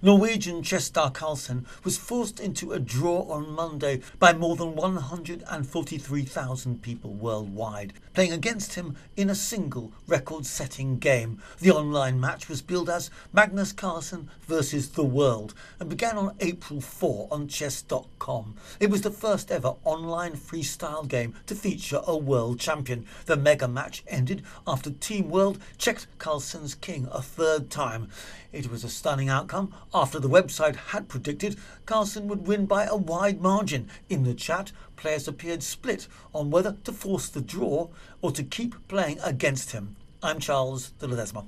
Norwegian chess star Carlsen was forced into a draw on Monday by more than 143,000 people worldwide, playing against him in a single record-setting game. The online match was billed as Magnus Carlsen versus the World and began on April 4 on chess.com. It was the first ever online freestyle game to feature a world champion. The mega match ended after Team World checked Carlsen's king a third time. It was a stunning outcome after the website had predicted Carlsen would win by a wide margin. In the chat, players appeared split on whether to force the draw or to keep playing against him. I'm Charles de Ledesma.